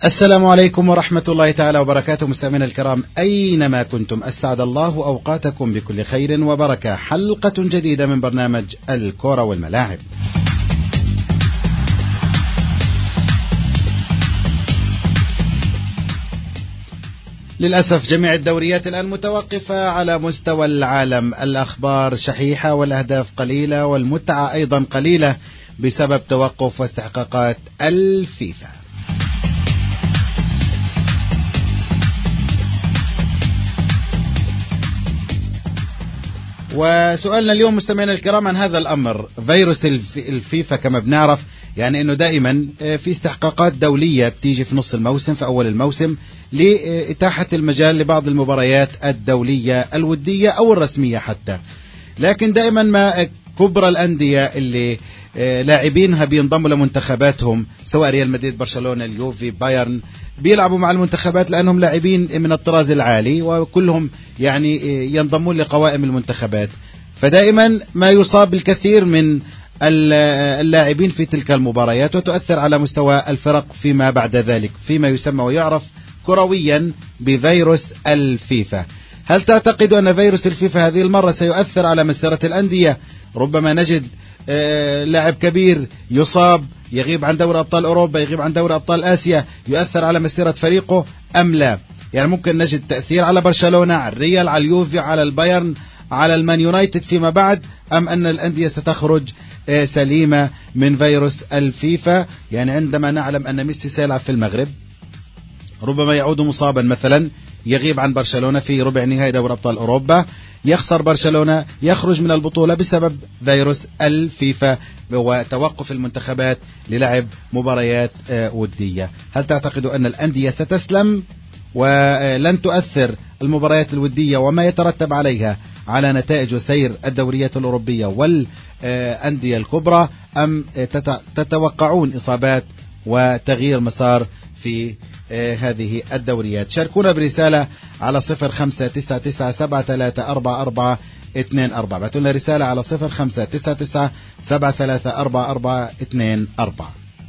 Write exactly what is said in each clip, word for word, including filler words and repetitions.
السلام عليكم ورحمة الله تعالى وبركاته. مستمعينا الكرام أينما كنتم أسعد الله أوقاتكم بكل خير وبركة. حلقة جديدة من برنامج الكرة والملاعب. للأسف جميع الدوريات الآن متوقفة على مستوى العالم. الأخبار شحيحة والأهداف قليلة والمتعة أيضا قليلة بسبب توقف واستحقاقات الفيفا. وسؤالنا اليوم مستمعينا الكرام عن هذا الأمر. فيروس الفيفا كما بنعرف يعني أنه دائما في استحقاقات دولية بتيجي في نص الموسم في أول الموسم لإتاحة المجال لبعض المباريات الدولية الودية أو الرسمية حتى. لكن دائما ما كبرى الأندية اللي لاعبينها بينضموا لمنتخباتهم سواء ريال مدريد، برشلونة، اليوفي، بايرن، بيلعبوا مع المنتخبات لأنهم لاعبين من الطراز العالي وكلهم يعني ينضمون لقوائم المنتخبات. فدائما ما يصاب الكثير من اللاعبين في تلك المباريات وتؤثر على مستوى الفرق فيما بعد ذلك فيما يسمى ويعرف كرويا بفيروس الفيفا. هل تعتقد أن فيروس الفيفا هذه المرة سيؤثر على مسيرة الأندية؟ ربما نجد لاعب كبير يصاب يغيب عن دوري أبطال أوروبا، يغيب عن دوري أبطال آسيا، يؤثر على مسيرة فريقه أم لا؟ يعني ممكن نجد تأثير على برشلونة، على الريال، على اليوفي، على البايرن، على المان يونايتد فيما بعد، أم أن الأندية ستخرج سليمة من فيروس الفيفا؟ يعني عندما نعلم أن ميسي سيلعب في المغرب ربما يعود مصابا مثلا، يغيب عن برشلونة في ربع نهائي دوري أبطال أوروبا، يخسر برشلونة، يخرج من البطولة بسبب فيروس الفيفا وتوقف المنتخبات للعب مباريات ودية. هل تعتقد أن الأندية ستسلم ولن تؤثر المباريات الودية وما يترتب عليها على نتائج وسير الدوريات الأوروبية والأندية الكبرى، أم تتوقعون إصابات وتغيير مسار في هذه الدوريات؟ شاركونا برسالة على صفر خمسة تسعة تسعة سبعة ثلاثة أربعة أربعة اثنين أربعة. بعتوا لنا رسالة على صفر خمسة تسعة تسعة سبعة ثلاثة أربعة أربعة اثنين أربعة.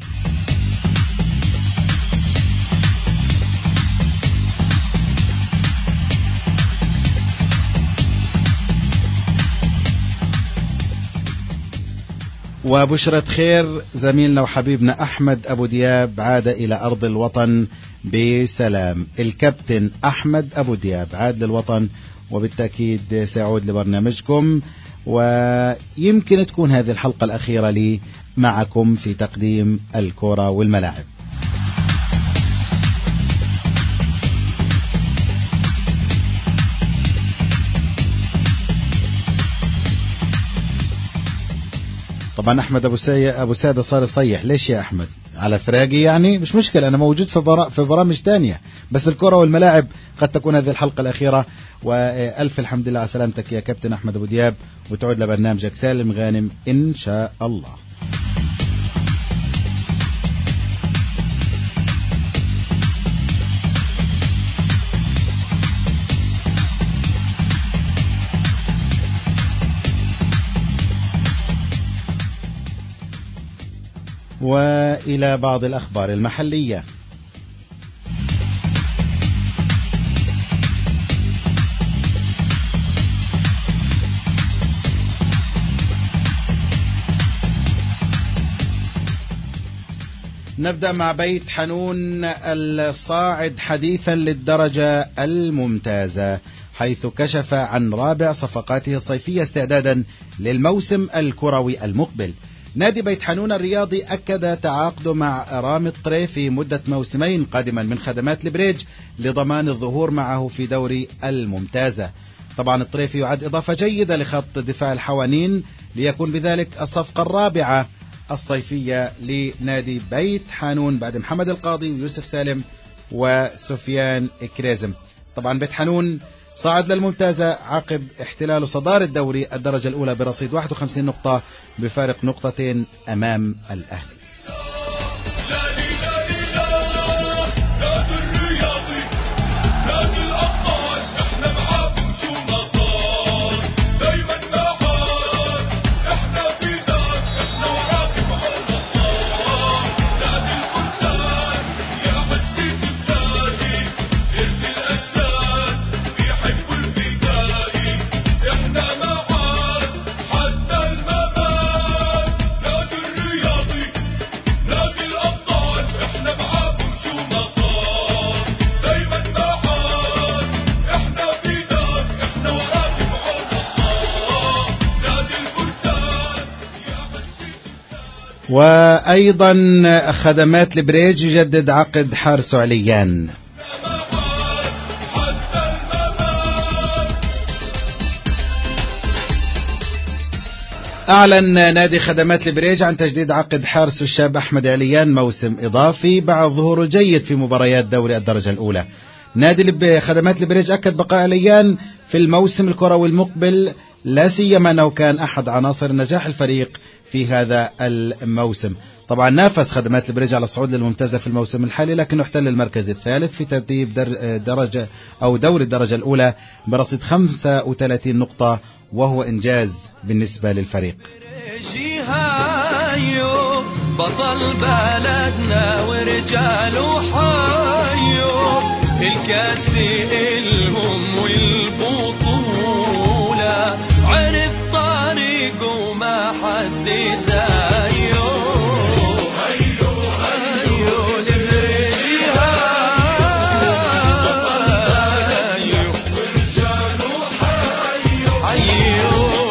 وبشرة خير، زميلنا وحبيبنا أحمد أبو دياب عاد إلى أرض الوطن بسلام. الكابتن أحمد أبو دياب عاد للوطن وبالتأكيد سيعود لبرنامجكم، ويمكن تكون هذه الحلقة الأخيرة لي معكم في تقديم الكرة والملاعب. طبعا أحمد أبو سي... أبو سادة صار يصيح. ليش يا أحمد؟ على فراقي يعني؟ مش مشكلة، أنا موجود في برا... في برامج تانية، بس الكرة والملاعب قد تكون هذه الحلقة الأخيرة. وألف الحمد لله على سلامتك يا كابتن أحمد أبو دياب، وتعود لبرنامجك سالم غانم إن شاء الله. وإلى بعض الأخبار المحلية. نبدأ مع بيت حنون الصاعد حديثا للدرجة الممتازة، حيث كشف عن رابع صفقاته الصيفية استعدادا للموسم الكروي المقبل. نادي بيت حنون الرياضي أكد تعاقده مع رامي الطريفي مدة موسمين قادما من خدمات البريج لضمان الظهور معه في دوري الممتازة. طبعا الطريفي يعد إضافة جيدة لخط دفاع الحوانين، ليكون بذلك الصفقة الرابعة الصيفية لنادي بيت حانون بعد محمد القاضي ويوسف سالم وسفيان كريزم. طبعا بيت حانون صعد للممتازة عقب احتلاله صدارة الدوري الدرجة الأولى برصيد واحد وخمسين نقطة بفارق نقطتين أمام الأهلي. وأيضا خدمات البريج يجدد عقد حارس عليان. أعلن نادي خدمات البريج عن تجديد عقد حارس الشاب أحمد عليان موسم إضافي بعد ظهوره الجيد في مباريات دوري الدرجة الأولى. نادي خدمات البريج أكد بقاء عليان في الموسم الكروي المقبل، لا سيما أنه كان أحد عناصر نجاح الفريق في هذا الموسم. طبعا نافس خدمات البريج على الصعود للممتازة في الموسم الحالي، لكنه احتل المركز الثالث في ترتيب درجة أو دوري الدرجة الأولى برصيد خمسة وثلاثين نقطة، وهو إنجاز بالنسبة للفريق. بطل بلدنا ورجاله حيو الكاس الهم والبطولة، عرف طريقه ما حد زيه. هيو هيو للرجال هيو ورجاله حيو حيو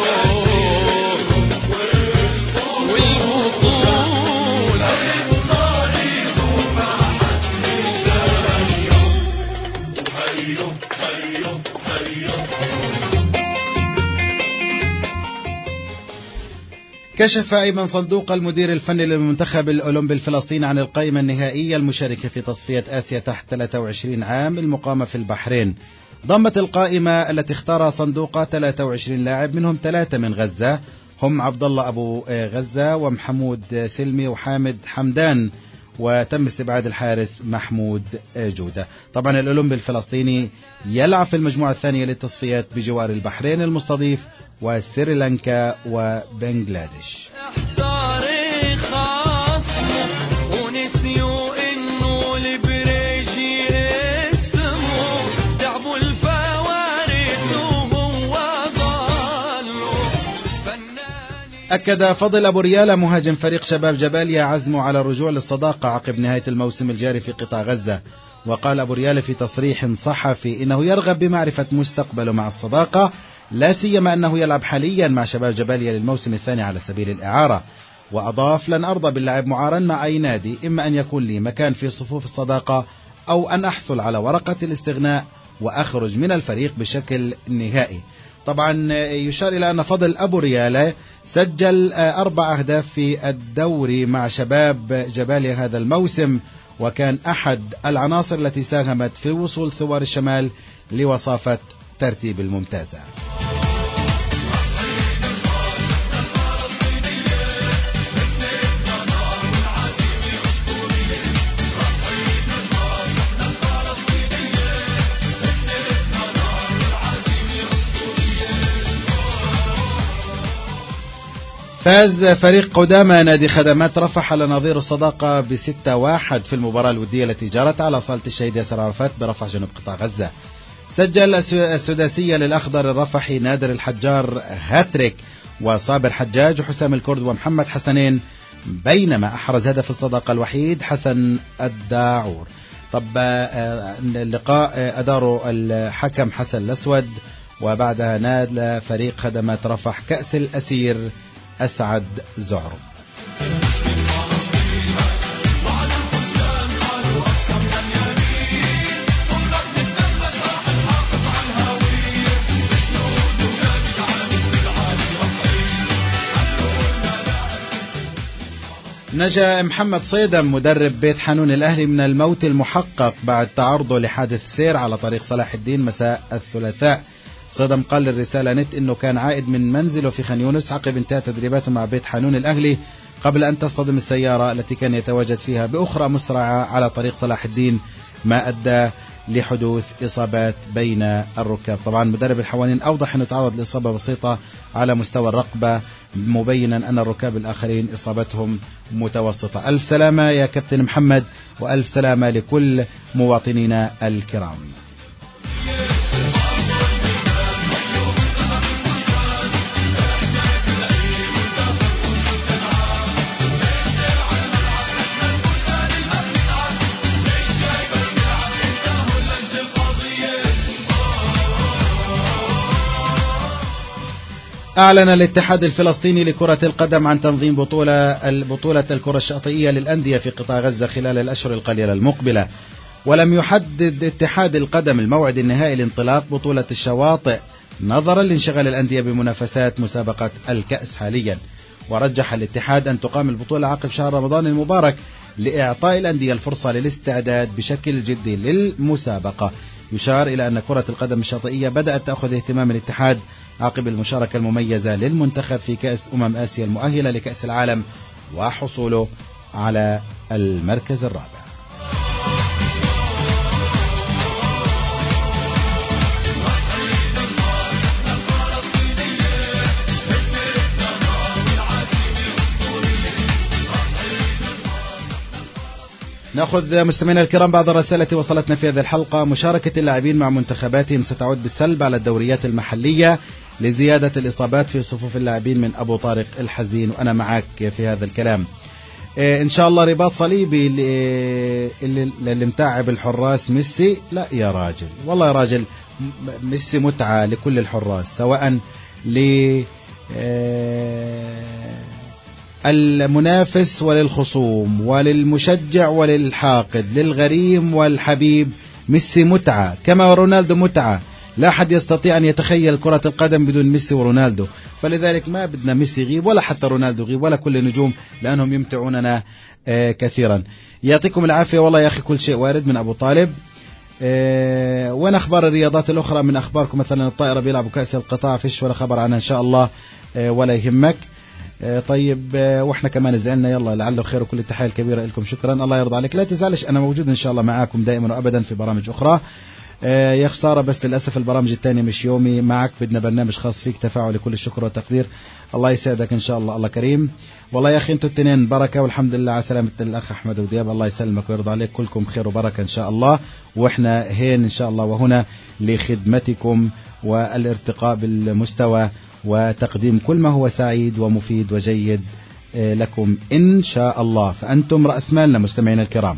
كشف أيمن صندوق المدير الفني للمنتخب الأولمبي الفلسطيني عن القائمة النهائية المشاركة في تصفية آسيا تحت ثلاثة وعشرين عام المقامة في البحرين. ضمت القائمة التي اختارها صندوق ثلاثة وعشرين لاعب، منهم ثلاثة من غزة هم عبد الله أبو غزة ومحمود سلمي وحامد حمدان، وتم استبعاد الحارس محمود جودة. طبعا الأولمبي الفلسطيني يلعب في المجموعة الثانية للتصفيات بجوار البحرين المستضيف وسريلانكا وبنغلاديش. أكد فضل أبو ريالة مهاجم فريق شباب جباليا عزمه على الرجوع للصداقة عقب نهاية الموسم الجاري في قطاع غزة. وقال أبو ريالة في تصريح صحفي إنه يرغب بمعرفة مستقبله مع الصداقة، لا سيما أنه يلعب حاليا مع شباب جباليا للموسم الثاني على سبيل الإعارة. وأضاف: لن أرضى باللعب معارا مع أي نادي، إما أن يكون لي مكان في صفوف الصداقة أو أن أحصل على ورقة الاستغناء وأخرج من الفريق بشكل نهائي. طبعا يشار إلى أن فضل أبو ريالة سجل أربع أهداف في الدوري مع شباب جباليا هذا الموسم، وكان أحد العناصر التي ساهمت في وصول ثوار الشمال لوصافة ترتيب الممتازة. فاز فريق قدامى نادي خدمات رفح على نظير الصداقة بستة واحد في المباراة الودية التي جرت على صالة الشهيد ياسر عرفات برفح جنوب قطاع غزة. سجل السداسية للأخضر الرفحي نادر الحجار هاتريك وصابر حجاج وحسام الكرد ومحمد حسنين، بينما أحرز هدف الصداقة الوحيد حسن الداعور. طب اللقاء أداره الحكم حسن الأسود، وبعدها نال فريق خدمات رفح كأس الأسير أسعد زعرب. نجا محمد صيدم مدرب بيت حانون الأهلي من الموت المحقق بعد تعرضه لحادث سير على طريق صلاح الدين مساء الثلاثاء. صيدم قال للرسالة نت إنه كان عائد من منزله في خان يونس عقب انتهاء تدريباته مع بيت حانون الأهلي قبل أن تصطدم السيارة التي كان يتواجد فيها بأخرى مسرعة على طريق صلاح الدين، ما أدى لحدوث إصابات بين الركاب. طبعا مدرب الحوانين أوضح أنه تعرض لإصابة بسيطة على مستوى الرقبة، مبينا أن الركاب الآخرين إصابتهم متوسطة. ألف سلامة يا كابتن محمد، وألف سلامة لكل مواطنينا الكرام. أعلن الاتحاد الفلسطيني لكرة القدم عن تنظيم بطولة البطولة الكرة الشاطئية للأندية في قطاع غزة خلال الأشهر القليلة المقبلة، ولم يحدد اتحاد القدم الموعد النهائي لانطلاق بطولة الشواطئ نظرا لانشغال الأندية بمنافسات مسابقة الكأس حاليا. ورجح الاتحاد أن تقام البطولة عقب شهر رمضان المبارك لإعطاء الأندية الفرصة للاستعداد بشكل جدي للمسابقة. يشار إلى أن كرة القدم الشاطئية بدأت تأخذ اهتمام الاتحاد عقب المشاركة المميزة للمنتخب في كأس أمم آسيا المؤهلة لكأس العالم وحصوله على المركز الرابع. نأخذ مستمعينا الكرام بعض الرسائل التي وصلتنا في هذه الحلقة. مشاركة اللاعبين مع منتخباتهم ستعود بالسلب على الدوريات المحلية لزيادة الإصابات في صفوف اللاعبين من أبو طارق الحزين، وأنا معك في هذا الكلام. إيه إن شاء الله رباط صليبي اللي, اللي متعب الحراس ميسي، لا يا راجل والله يا راجل، ميسي متعة لكل الحراس سواء ل المنافس وللخصوم وللمشجع وللحاقد للغريم والحبيب. ميسي متعة كما رونالدو متعة، لا أحد يستطيع أن يتخيل كرة القدم بدون ميسي ورونالدو، فلذلك ما بدنا ميسي يغيب ولا حتى رونالدو يغيب ولا كل النجوم، لأنهم يمتعوننا آه كثيرا. يعطيكم العافية والله يا أخي، كل شيء وارد من أبو طالب. آه وين أخبار الرياضات الأخرى من أخباركم؟ مثلا الطائرة بيلعبوا كأس القطاع، فيش ولا خبر عنها إن شاء الله آه ولا يهمك. آه طيب آه واحنا كمان زعلنا، يلا لعله خير وكل التحية الكبيرة لكم، شكرا الله يرضى عليك. لا تزعلش، أنا موجود إن شاء الله معاكم دائما وأبدا في برامج أخرى. آه يا خسارة بس للأسف البرامج الثانية مش يومي معك، بدنا برنامج خاص فيك تفاعلي، كل الشكر والتقدير، الله يسعدك إن شاء الله، الله كريم والله يا أخي. أنتوا التنين بركة والحمد لله على سلامة الأخ أحمد ودياب، الله يسلمك ويرضى عليك، كلكم خير وبركة إن شاء الله، وإحنا هين إن شاء الله وهنا لخدمتكم والارتقاء بالمستوى وتقديم كل ما هو سعيد ومفيد وجيد لكم إن شاء الله، فأنتم رأس مالنا مستمعين الكرام.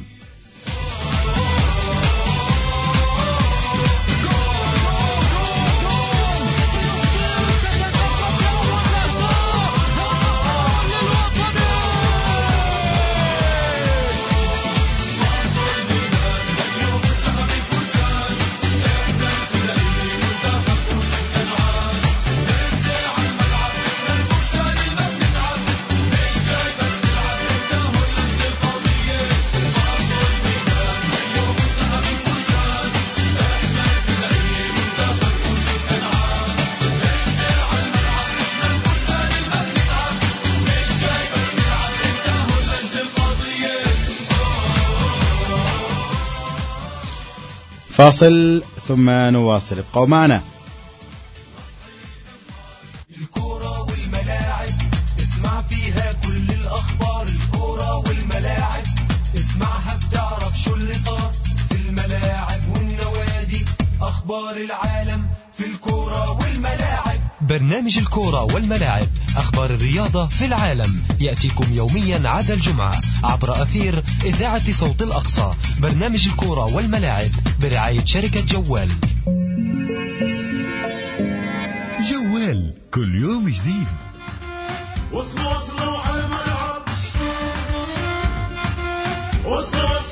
فاصل ثم نواصل، ابقوا معنا. الكرة والملاعب اسمع فيها كل الأخبار، الكرة والملاعب اسمعها بتعرف شو اللي صار في الملاعب والنوادي، أخبار العالم في الكرة والملاعب. برنامج الكرة والملاعب، أخبار الرياضة في العالم، يأتيكم يوميا عدا الجمعة عبر أثير إذاعة صوت الأقصى. برنامج الكرة والملاعب برعاية شركة جوال. جوال كل يوم جديد. وصلوا وصلوا على الملعب، وصلوا وصلوا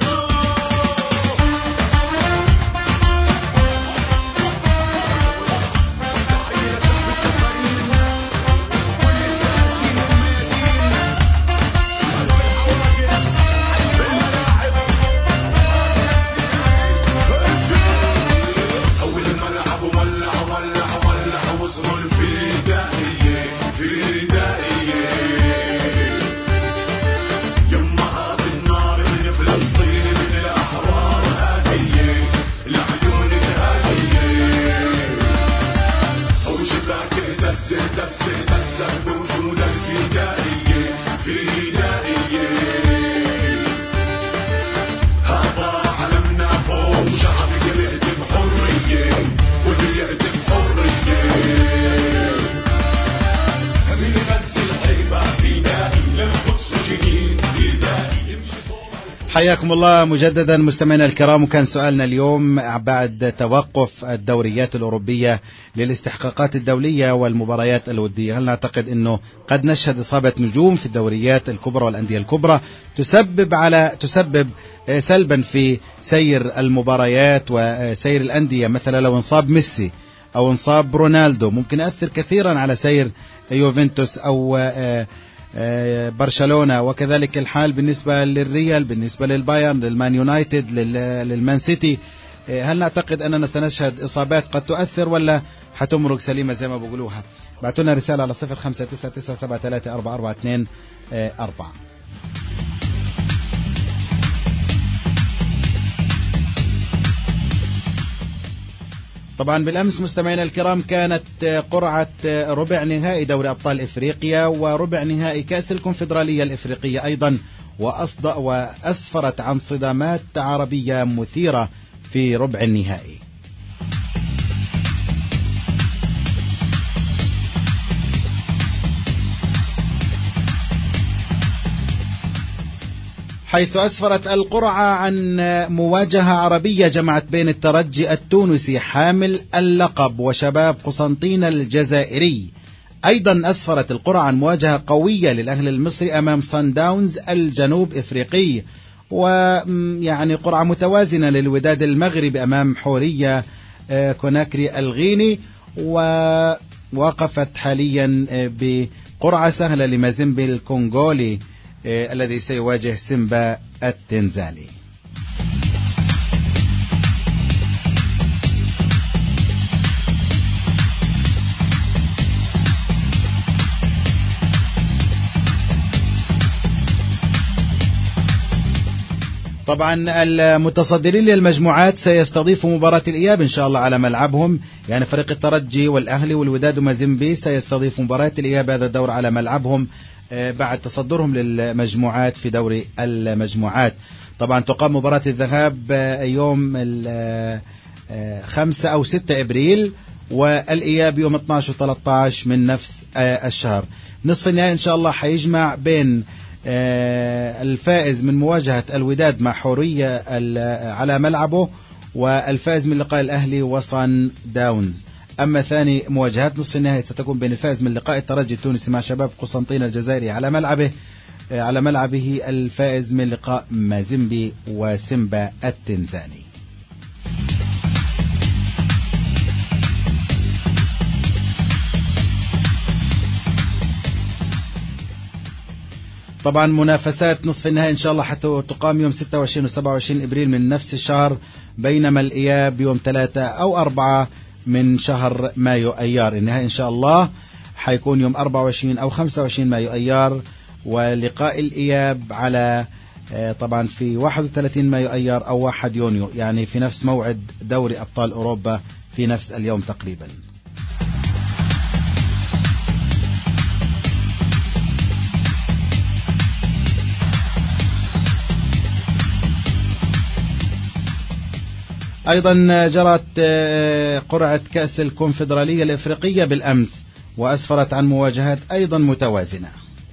حياكم الله مجددا مستمعينا الكرام. وكان سؤالنا اليوم بعد توقف الدوريات الأوروبية للاستحقاقات الدولية والمباريات الودية، هل نعتقد أنه قد نشهد إصابة نجوم في الدوريات الكبرى والأندية الكبرى تسبب على تسبب سلبا في سير المباريات وسير الأندية؟ مثلا لو انصاب ميسي أو انصاب رونالدو ممكن يأثر كثيرا على سير يوفنتوس أو برشلونة، وكذلك الحال بالنسبة للريال، بالنسبة للبايرن، للمان يونايتد، للمان سيتي. هل نعتقد أننا سنشهد إصابات قد تؤثر ولا حتمرق سليمة زي ما بقولوها؟ بعتونا رسالة على صفر خمسة تسعة تسعة سبعة ثلاثة أربعة أربعة اثنين أربعة. طبعا بالأمس مستمعينا الكرام كانت قرعة ربع نهائي دوري أبطال إفريقيا وربع نهائي كأس الكونفدرالية الإفريقية أيضا، وأسفرت عن صدامات عربية مثيرة في ربع النهائي. حيث أسفرت القرعة عن مواجهة عربية جمعت بين الترجي التونسي حامل اللقب وشباب قسنطينة الجزائري. أيضا أسفرت القرعة عن مواجهة قوية للأهلي المصري أمام صن داونز الجنوب إفريقي، ويعني قرعة متوازنة للوداد المغربي أمام حورية كوناكري الغيني، ووقفت حاليا بقرعة سهلة لمازيمبي الكونغولي الذي سيواجه سيمبا التنزاني. طبعا المتصدرين للمجموعات سيستضيفوا مباراة الإياب إن شاء الله على ملعبهم، يعني فريق الترجي والأهلي والوداد ومازيمبي سيستضيفوا مباراة الإياب هذا الدور على ملعبهم بعد تصدرهم للمجموعات في دوري المجموعات. طبعا تقام مباراة الذهاب يوم خمسة أو ستة إبريل، والإياب يوم اثني عشر و ثلاثة عشر من نفس الشهر. نصف النهائي إن شاء الله حيجمع بين الفائز من مواجهة الوداد مع حورية على ملعبه والفائز من لقاء الأهلي وصن داونز. أما ثاني مواجهات نصف النهائي ستكون بين الفائز من لقاء الترجي التونسي مع شباب قسنطينة الجزائري على ملعبه على ملعبه الفائز من لقاء مازيمبي وسيمبا التنزاني. طبعا منافسات نصف النهائي إن شاء الله حتى تقام يوم ستة وعشرين و سبعة وعشرين إبريل من نفس الشهر، بينما الإياب يوم ثلاثة أو أربعة من شهر مايو أيار. النهائي إن شاء الله حيكون يوم أربعة وعشرين أو خمسة وعشرين مايو أيار، ولقاء الإياب على طبعا في واحد وثلاثين مايو أيار أو واحد يونيو، يعني في نفس موعد دوري أبطال أوروبا في نفس اليوم تقريبا. أيضا جرت قرعة كأس الكونفدرالية الإفريقية بالأمس وأسفرت عن مواجهات أيضا متوازنة.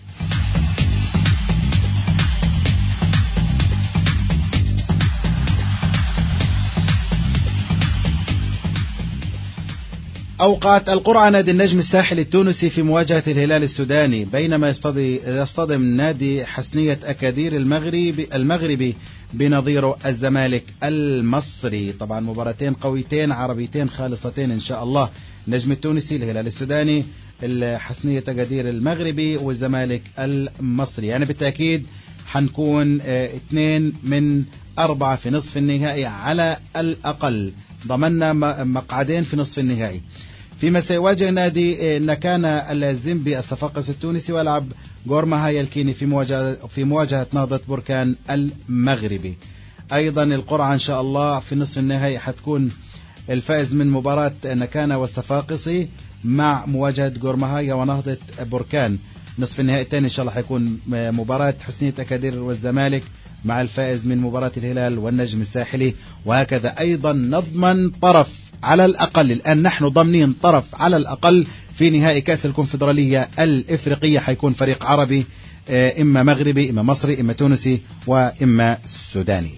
أوقعت القرعة نادي النجم الساحلي التونسي في مواجهة الهلال السوداني، بينما يصطدم نادي حسنية أكادير المغربي المغربي بنظيره الزمالك المصري. طبعا مباراتين قويتين عربيتين خالصتين إن شاء الله، النجم التونسي الهلال السوداني، الحسنية أكادير المغربي والزمالك المصري. يعني بالتأكيد حنكون اثنين من أربعة في نصف النهائي على الأقل، ضمننا مقعدين في نصف النهائي. فيما سيواجه نادي نكانا الزيمبي الصفاقس التونسي ويلعب غورما هاي الكيني في مواجهة في مواجهة نهضة بركان المغربي. أيضا القرعة إن شاء الله في نصف النهائي حتكون الفائز من مباراة نكانا والصفاقسي مع مواجهة غورما هاي ونهضة بركان. نصف النهائي الثاني إن شاء الله حيكون مباراة حسنية أكادير والزمالك مع الفائز من مباراة الهلال والنجم الساحلي، وهكذا أيضا نضمن طرف على الأقل. الآن نحن ضمنين طرف على الأقل في نهائي كأس الكونفدرالية الإفريقية، حيكون فريق عربي إما مغربي إما مصري إما تونسي وإما سوداني.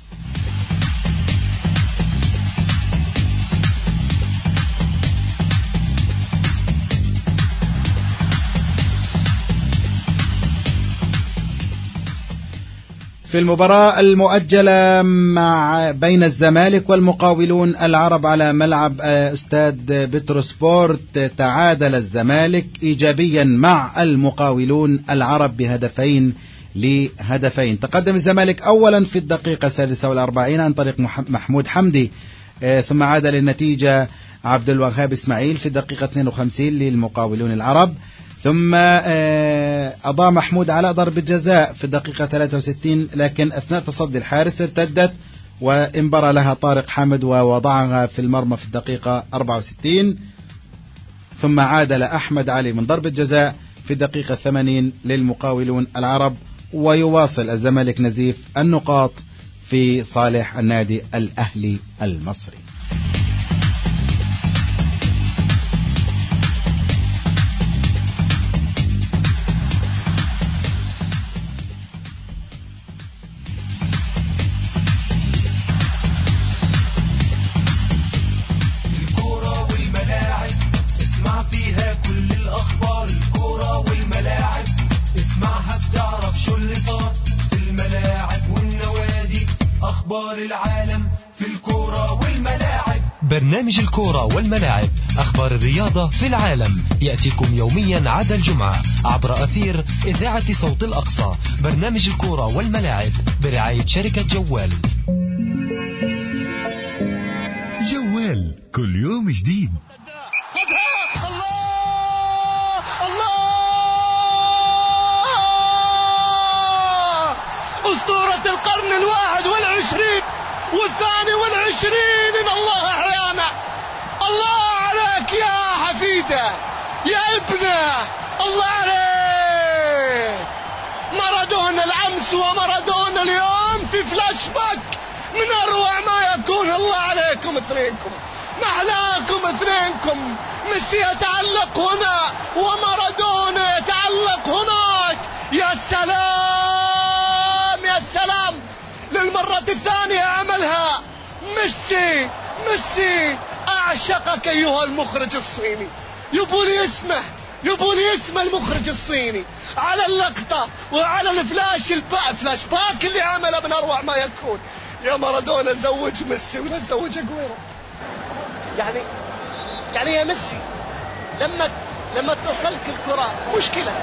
في المباراة المؤجلة مع بين الزمالك والمقاولون العرب على ملعب أستاد بتروسبورت، تعادل الزمالك إيجابيا مع المقاولون العرب بهدفين لهدفين. تقدم الزمالك أولا في الدقيقة السادسة والأربعين عن طريق محمود حمدي، ثم عاد للنتيجة عبد الوهاب إسماعيل في الدقيقة اثنين وخمسين للمقاولون العرب، ثم أضاع محمود على ضربة جزاء في الدقيقة ثلاثة وستين، لكن أثناء تصدي الحارس ارتدت وانبرى لها طارق حامد ووضعها في المرمى في الدقيقة أربعة وستين، ثم عادل أحمد علي من ضربة جزاء في الدقيقة ثمانين للمقاولون العرب، ويواصل الزمالك نزيف النقاط في صالح النادي الأهلي المصري. العالم في الكورة والملاعب. برنامج الكورة والملاعب، أخبار الرياضة في العالم، يأتيكم يوميا عدا الجمعة عبر أثير إذاعة صوت الأقصى. برنامج الكورة والملاعب برعاية شركة جوال. جوال كل يوم جديد. أسطورة القرن الواحد والعشرين والثاني والعشرين، إن الله أحيانا. الله عليك يا حفيدة يا ابنه، الله عليك. مارادونا الأمس ومارادونا اليوم في فلاش باك من أروع ما يكون. الله عليكم اثنينكم، محلاكم اثنينكم. ميسي يتعلق هنا ومارادونا يتعلق هناك. يا سلام يا سلام، للمرة الثانية عملها ميسي. ميسي أعشقك أيها المخرج الصيني، يبولي اسمه يبولي اسم المخرج الصيني على اللقطة وعلى الفلاش الباك فلاش باك اللي عمله من أروع ما يكون. يا مارادونا زوج ميسي ولا تزوج أجويرو. يعني يعني يا ميسي لما لما توصلك الكرة مشكلة،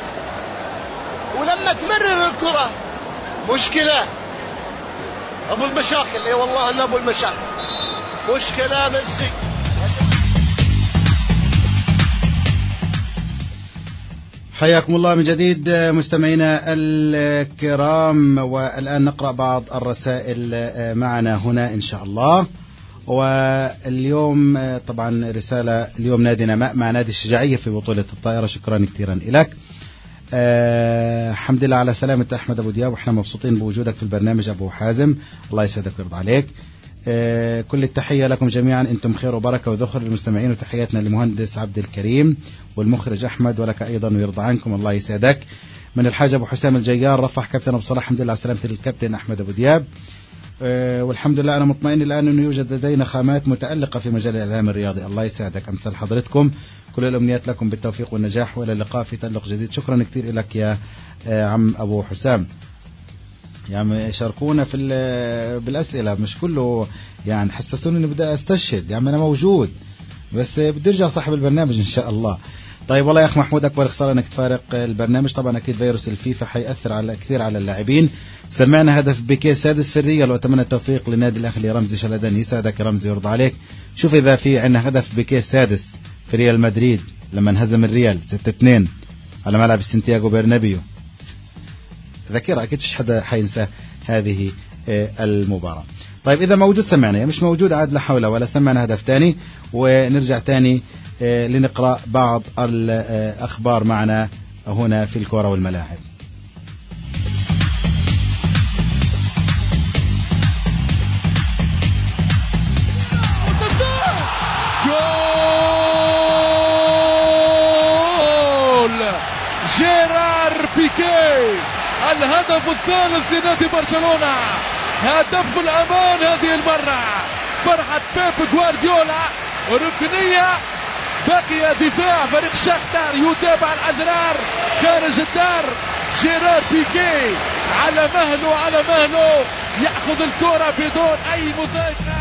ولما تمرر الكرة مشكلة. ابو المشاكل، اي والله انه ابو المشاكل. مشكلة ميسي. حياكم الله من جديد مستمعينا الكرام، والآن نقرأ بعض الرسائل معنا هنا إن شاء الله. واليوم طبعا رسالة اليوم نادينا ماء مع نادي الشجاعية في بطولة الطائرة، شكرا كثيرا لك. أه الحمد لله على سلامة أحمد أبو دياب، وإحنا مبسوطين بوجودك في البرنامج أبو حازم، الله يسعدك ويرضى عليك. أه كل التحية لكم جميعا، أنتم خير وبركة وذخر للمستمعين، وتحياتنا لمهندس عبد الكريم والمخرج أحمد، ولك أيضا ويرضى عنكم، الله يسعدك. من الحاج أبو حسام الجيار رفح كابتن أبو صلاح، الحمد لله على سلامة الكابتن أحمد أبو دياب. أه والحمد لله أنا مطمئن الآن أنه يوجد لدينا خامات متألقة في مجال الإعلام الرياضي، الله يسعدك أمثال حضرتكم. كل الأمنيات لكم بالتوفيق والنجاح، وإلى اللقاء في تألق جديد. شكرا كثير لك يا عم أبو حسام. يعني شاركونا في بالأسئلة، مش كله يعني حسستوني إني بدي أستشهد، يعني أنا موجود بس بدي أرجع صاحب البرنامج إن شاء الله. طيب والله يا أخ محمود، أكبر خسارة أنك تفارق البرنامج. طبعا أكيد فيروس الفيفا حيأثر على كثير على اللاعبين. سمعنا هدف بيكيه سادس في الريال، وأتمنى التوفيق لنادي الأهلي. رمزي شلداني، يسعدك رمزي ويرضى عليك. شوف إذا في عندنا هدف بيكيه سادس في ريال مدريد لما انهزم الريال ستة اثنين على ملعب سانتياغو برنابيو، ذاكرة أكيد مش حدا حينسى هذه المباراة. طيب إذا موجود سمعنا، مش موجود عاد لا حول ولا. سمعنا هدف تاني ونرجع تاني لنقرأ بعض الأخبار معنا هنا في الكرة والملاعب. جيرار بيكيه الهدف الثالث لنادي برشلونة، هدف الأمان هذه المرة. فرحة بيب جوارديولا، ركنية، بقي دفاع فريق شختار يتابع الأزرار خارج الدار. جيرار بيكي على مهله على مهله يأخذ الكرة بدون أي مفاجأة.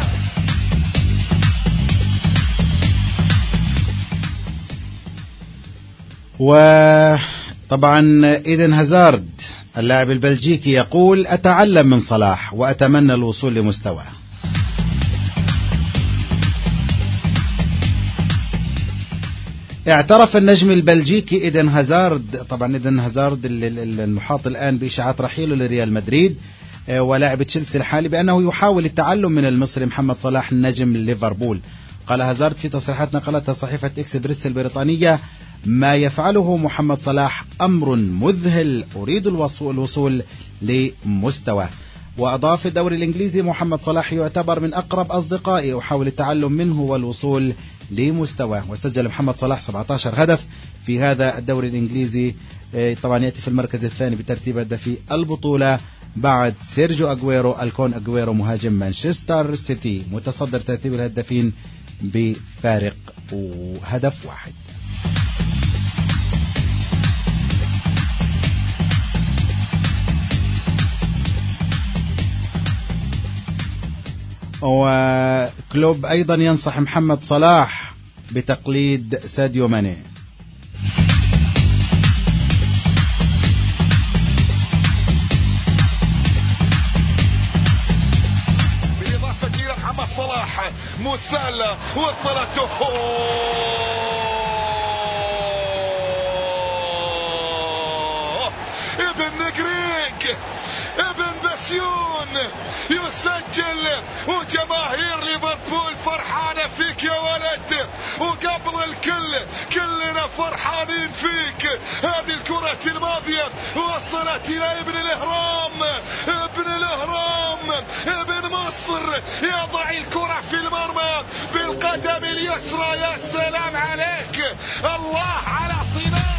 وطبعا إيدن هازارد اللاعب البلجيكي يقول: أتعلم من صلاح وأتمنى الوصول لمستواه. اعترف النجم البلجيكي إيدن هازارد، طبعا إيدن هازارد المحاط الآن بإشاعات رحيله لريال مدريد ولاعب تشيلسي الحالي، بأنه يحاول التعلم من المصري محمد صلاح نجم ليفربول. قال هازارد في تصريحات نقلتها صحيفة إكسبريس البريطانية: ما يفعله محمد صلاح أمر مذهل، أريد الوصول لمستواه. وأضاف: الدوري الإنجليزي محمد صلاح يعتبر من أقرب أصدقائي، أحاول التعلم منه والوصول لمستواه. وسجل محمد صلاح سبعة عشر هدف في هذا الدوري الإنجليزي، طبعا يأتي في المركز الثاني بترتيب هدافي البطولة بعد سيرجيو أغويرو الكون أغويرو مهاجم مانشستر سيتي، متصدر ترتيب الهدافين بفارق هدف واحد. وكلوب أيضا ينصح محمد صلاح بتقليد ساديو ماني. بالإضافة إلى محمد صلاح مسالة وصلته ابن نجريك ابن بسيون يسجل، وجماهير ليفربول فرحانة فيك يا ولد، وقبل الكل كلنا فرحانين فيك. هذه الكرة الماضية وصلت إلى ابن الإهرام، ابن الإهرام ابن مصر يضع الكرة في المرمى بالقدم اليسرى. يا سلام عليك، الله على صناعة.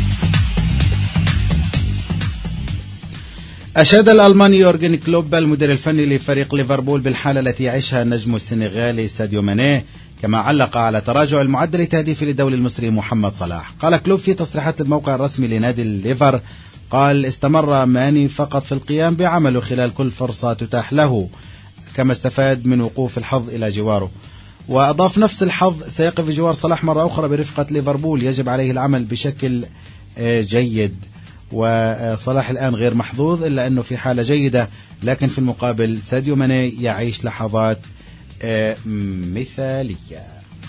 أشاد الألماني يورجن كلوب المدير الفني لفريق ليفربول بالحالة التي يعيشها النجم السنغالي ساديو ماني، كما علق على تراجع المعدل التهديفي للدوري المصري محمد صلاح. قال كلوب في تصريحات الموقع الرسمي لنادي الليفر، قال: استمر ماني فقط في القيام بعمله خلال كل فرصة تتاح له، كما استفاد من وقوف الحظ إلى جواره. وأضاف: نفس الحظ سيقف بجوار صلاح مرة أخرى برفقة ليفربول، يجب عليه العمل بشكل جيد. وصلاح الآن غير محظوظ إلا أنه في حالة جيدة، لكن في المقابل ساديو ماني يعيش لحظات مثالية.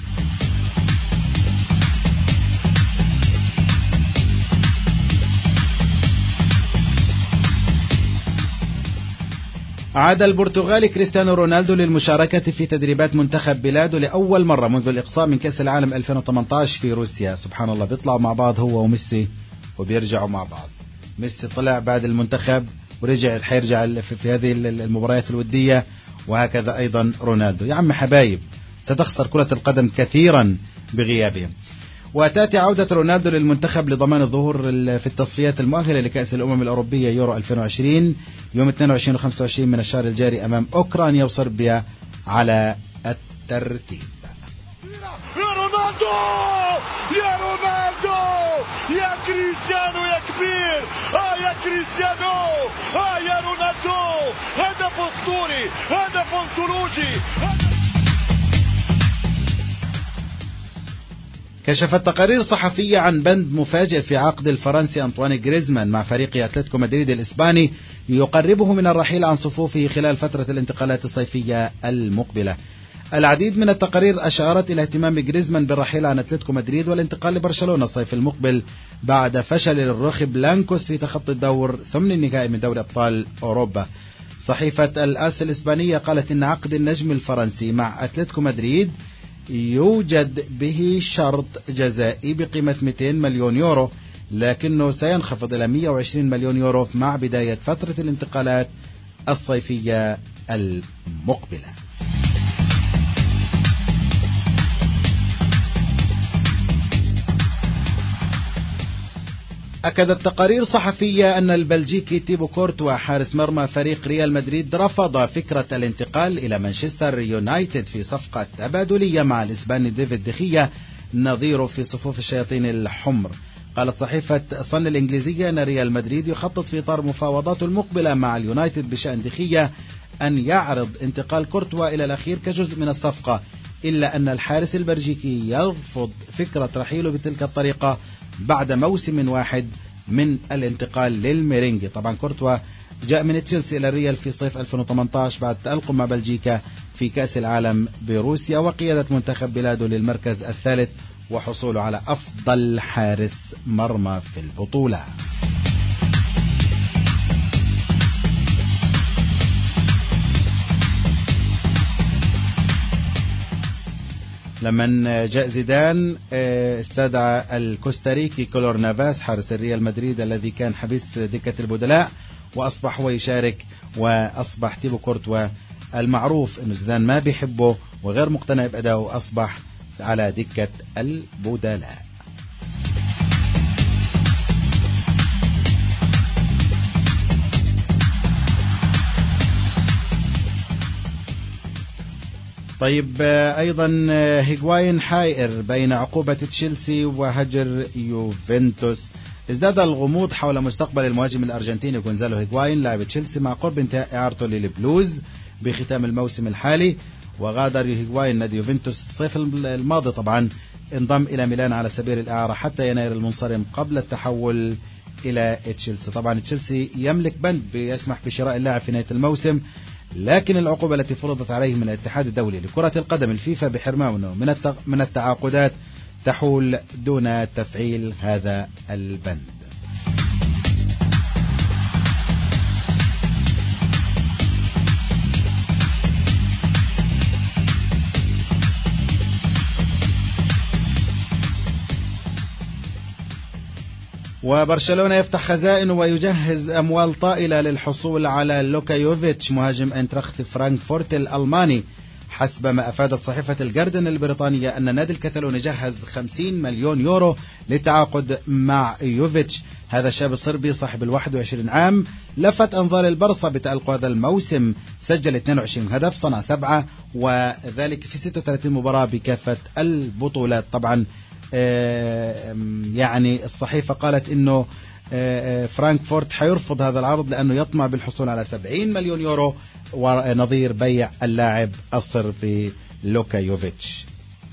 عاد البرتغالي كريستيانو رونالدو للمشاركة في تدريبات منتخب بلاده لأول مرة منذ الإقصاء من كأس العالم ألفين وثمانية عشر في روسيا. سبحان الله، بيطلعوا مع بعض هو وميسي وبيرجعوا مع بعض. ميسي طلع بعد المنتخب ورجع، حيرجع في هذه المباريات الودية، وهكذا أيضا رونالدو. يا عم حبايب، ستخسر كرة القدم كثيرا بغيابهم. وتأتي عودة رونالدو للمنتخب لضمان الظهور في التصفيات المؤهلة لكأس الأمم الأوروبية يورو ألفين وعشرين يوم اثنين وعشرين وخمسة وعشرين من الشهر الجاري أمام أوكرانيا وصربيا على الترتيب. يا رونالدو يا رونالدو يا كريستيانو يا كبير، اه يا كريستيانو، اه يا رونالدو، هدف اسطوري، هدف انثولوجي. كشفت تقارير صحفية عن بند مفاجئ في عقد الفرنسي أنطوان غريزمان مع فريق أتلتيكو مدريد الإسباني يقربه من الرحيل عن صفوفه خلال فترة الانتقالات الصيفية المقبلة. العديد من التقارير أشارت إلى اهتمام غريزمان بالرحيل عن أتلتيكو مدريد والانتقال لبرشلونة الصيف المقبل بعد فشل الروخي بلانكوس في تخطي الدور ثمن النهائي من دوري أبطال أوروبا. صحيفة الآس الإسبانية قالت إن عقد النجم الفرنسي مع أتلتيكو مدريد يوجد به شرط جزائي بقيمة مئتين مليون يورو، لكنه سينخفض إلى مئة وعشرين مليون يورو مع بداية فترة الانتقالات الصيفية المقبلة. أكدت تقارير صحفية أن البلجيكي تيبو كورتوا حارس مرمى فريق ريال مدريد رفض فكرة الانتقال إلى مانشستر يونايتد في صفقة تبادلية مع الإسباني ديفيد دخية نظيره في صفوف الشياطين الحمر. قالت صحيفة صن الإنجليزية أن ريال مدريد يخطط في إطار مفاوضاته المقبلة مع اليونايتد بشأن دخية أن يعرض انتقال كورتوا إلى الأخير كجزء من الصفقة، إلا أن الحارس البلجيكي يرفض فكرة رحيله بتلك الطريقة بعد موسم واحد من الانتقال للميرينجي. طبعا كورتوا جاء من تشيلسي إلى الريال في صيف ألفين وثمانية عشر بعد تألقه مع بلجيكا في كأس العالم بروسيا وقيادة منتخب بلاده للمركز الثالث وحصوله على أفضل حارس مرمى في البطولة. لما جاء زيدان استدعى الكوستاريكي كولور نافاس حارس الريال مدريد الذي كان حبيس دكة البدلاء وأصبح هو يشارك، وأصبح تيبو كورتوا المعروف أنه زيدان ما بيحبه وغير مقتنع بأدائه أصبح على دكة البدلاء. طيب أيضا هيغواين حائر بين عقوبة تشيلسي وهجر يوفنتوس. ازداد الغموض حول مستقبل المهاجم الأرجنتيني غونزالو هيغواين لاعب تشيلسي مع قرب انتهاء إعارته للبلوز بختام الموسم الحالي. وغادر هيغواين نادي يوفنتوس الصيف الماضي، طبعا انضم إلى ميلان على سبيل الإعارة حتى يناير المنصرم قبل التحول إلى تشيلسي. طبعا تشيلسي يملك بند بيسمح بشراء اللاعب في نهاية الموسم، لكن العقوبة التي فرضت عليه من الاتحاد الدولي لكرة القدم الفيفا بحرمانه من التعاقدات تحول دون تفعيل هذا البند. وبرشلونة يفتح خزائن ويجهز أموال طائلة للحصول على لوكا يوفيتش مهاجم انتراخت فرانكفورت الألماني. حسب ما أفادت صحيفة الجاردن البريطانية أن نادي الكتالوني جهز خمسين مليون يورو للتعاقد مع يوفيتش. هذا الشاب الصربي صاحب الواحد وعشرين عام لفت أنظار البرصة بتألق هذا الموسم، سجل اثنين وعشرين هدف صنع سبعة وذلك في ستة وثلاثين مباراة بكافة البطولات. طبعا يعني الصحيفة قالت انه فرانكفورت حيرفض هذا العرض لانه يطمع بالحصول على سبعين مليون يورو ونظير بيع اللاعب الصربي لوكا يوفيتش.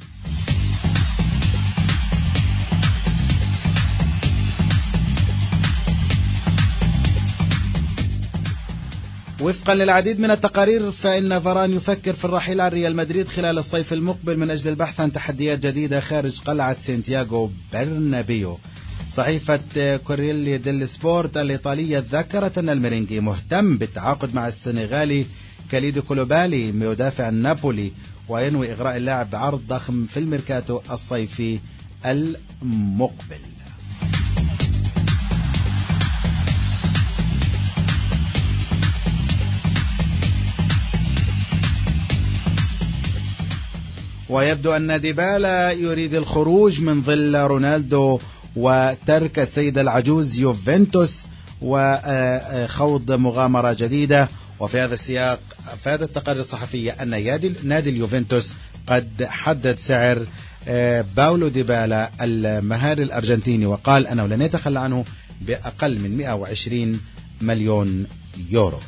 وفقا للعديد من التقارير فإن فاران يفكر في الرحيل عن ريال مدريد خلال الصيف المقبل من أجل البحث عن تحديات جديدة خارج قلعة سانتياغو برنابيو. صحيفة كوريلي ديل سبورت الإيطالية ذكرت أن الميرينجي مهتم بالتعاقد مع السنغالي كاليدو كولوبالي مدافع نابولي وينوي إغراء اللاعب بعرض ضخم في الميركاتو الصيفي المقبل. ويبدو أن ديبالا يريد الخروج من ظل رونالدو وترك السيد العجوز يوفنتوس وخوض مغامرة جديدة. وفي هذا السياق أفادت التقارير الصحفية أن نادي اليوفنتوس قد حدد سعر باولو ديبالا المهاري الأرجنتيني وقال أنه لن يتخلى عنه بأقل من مئة وعشرين مليون يورو.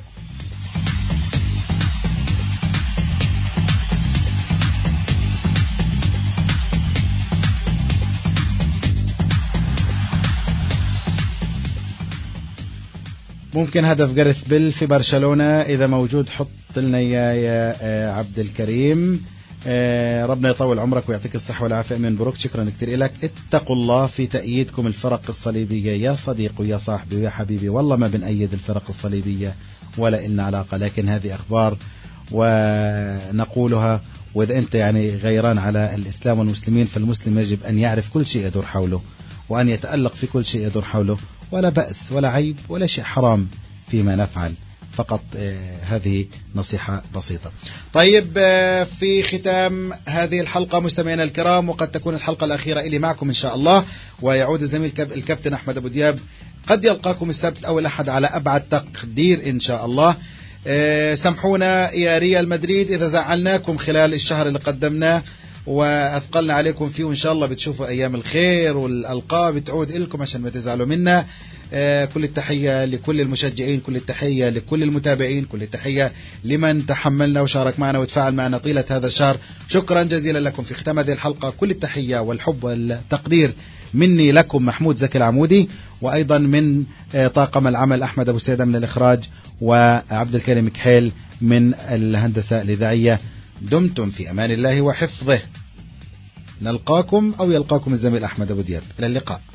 ممكن هدف جاريث بيل في برشلونة إذا موجود حط لنا إياه يا عبد الكريم. ربنا يطول عمرك ويعطيك الصحة والعافية من بروك. شكرا كتير لك. اتقوا الله في تأييدكم الفرق الصليبية يا صديقي ويا صاحبي ويا حبيبي. والله ما بنأيد الفرق الصليبية ولا إلنا علاقة، لكن هذه أخبار ونقولها. وإذا أنت يعني غيران على الإسلام والمسلمين فالمسلم يجب أن يعرف كل شيء يدور حوله وأن يتألق في كل شيء يدور حوله، ولا بأس ولا عيب ولا شيء حرام فيما نفعل. فقط هذه نصيحة بسيطة. طيب في ختام هذه الحلقة مستمعينا الكرام، وقد تكون الحلقة الأخيرة إلي معكم إن شاء الله، ويعود الزميل الكابتن أحمد أبو دياب، قد يلقاكم السبت أو الأحد على أبعد تقدير إن شاء الله. سامحونا يا ريال مدريد إذا زعلناكم خلال الشهر اللي قدمناه وأثقلنا عليكم فيه، وإن شاء الله بتشوفوا أيام الخير والألقاب بتعود إلكم عشان ما تزعلوا منا. كل التحية لكل المشجعين، كل التحية لكل المتابعين، كل التحية لمن تحملنا وشارك معنا وتفاعل معنا طيلة هذا الشهر. شكرا جزيلا لكم في ختام هذه الحلقة. كل التحية والحب والتقدير مني لكم محمود زكي العمودي، وأيضا من طاقم العمل أحمد أبو سيدة من الإخراج، وعبد الكريم كحيل من الهندسة الإذاعية. دمتم في أمان الله وحفظه. نلقاكم أو يلقاكم الزميل أحمد أبو دياب. إلى اللقاء.